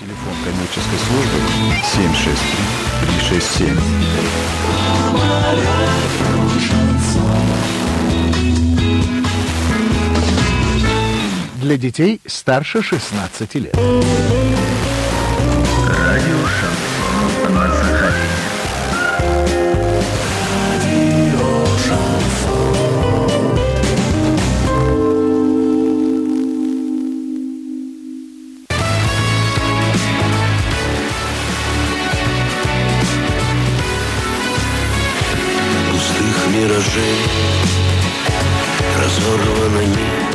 Телефон коммерческой службы 763-367. Для детей старше 16 лет. Радио Шансон. О Сахалине. Пустых миражей разорвано нет.